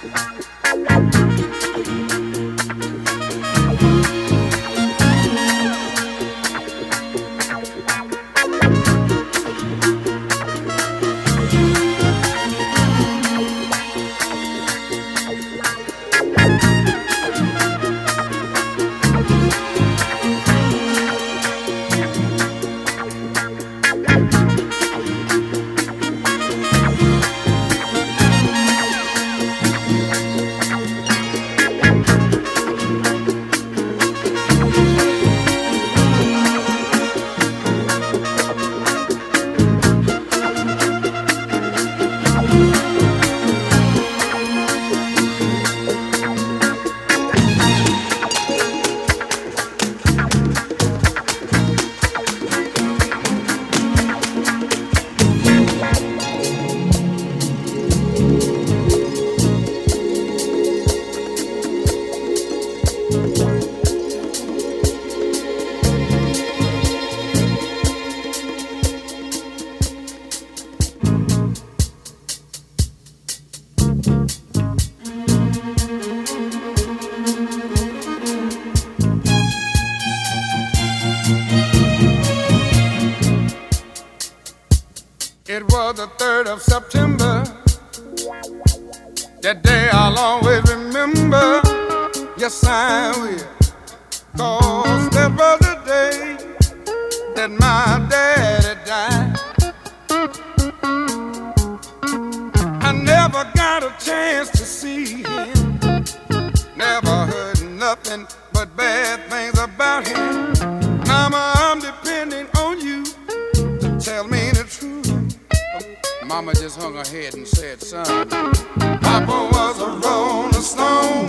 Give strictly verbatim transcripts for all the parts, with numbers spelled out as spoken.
It was the third of September. That day I'll always remember. Yes, I will. 'Cause that was the day that my daddy died. I never got a chance to see him. Never heard nothing but bad things about him. Mama, I'm depending on you to tell me the truth. Mama just hung her head and said, son, Papa was a rolling stone.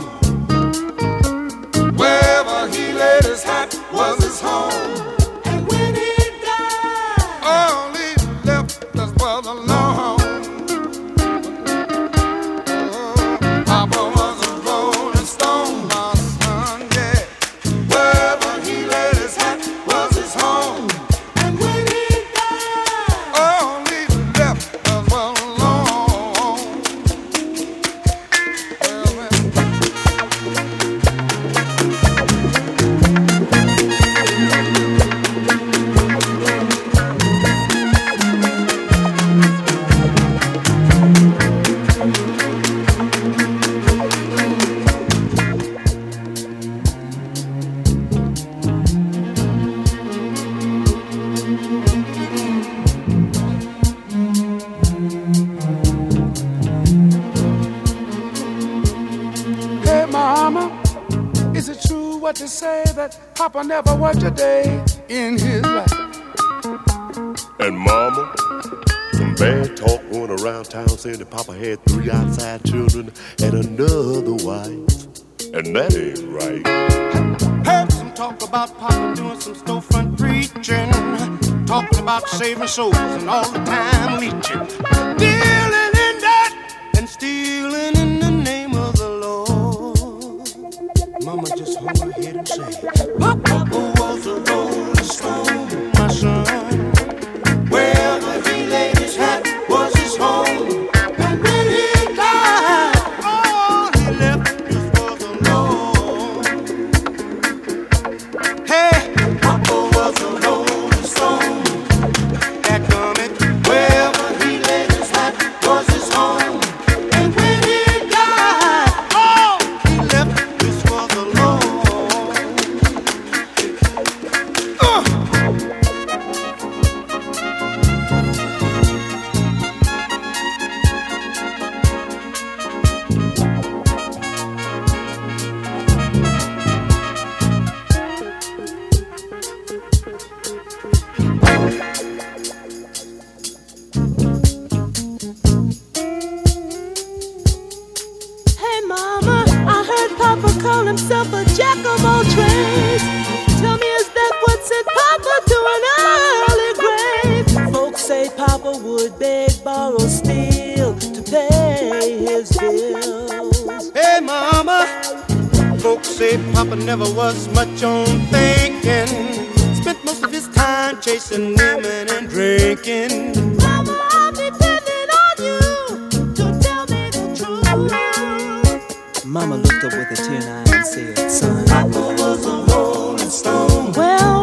Wherever he laid his hat was his home. And when he died, all he left us was alone. Oh, Papa was a rolling stone, my son, yeah. Wherever he laid his hat was his home. And when he died, all he left us was alone. Well, man. Hey, Mama, is it true what they say that Papa never worked a day in his life? And Mama, some bad talk going around town saying that Papa had three outside children and another wife. And that ain't right. Heard some talk about Papa doing some storefront preaching, talking about saving souls and all the time leeching, dealing in that and stealing in the name of the Lord. Mama just hung her head and said, Papa was a rolling stone, my son. Wherever he laid his hat was his home. And when he died, all he left us was alone. Hey, Papa was a rolling stone. That coming. Wherever he laid his hat was his home. And when he died, all he left us was alone. Uh. Hey Mama, I heard Papa call himself a jack of all trades. Tell me, is that what sent Papa to an early grave? Folks say Papa would beg, borrow, steal to pay his bills. Hey, Mama, folks say Papa never was much on thinking. Spent most of his time chasing women and drinking. Mama, I'm depending on you to tell me the truth. Mama looked up with a tear in her eye and said, son, Papa was a rolling stone. Well,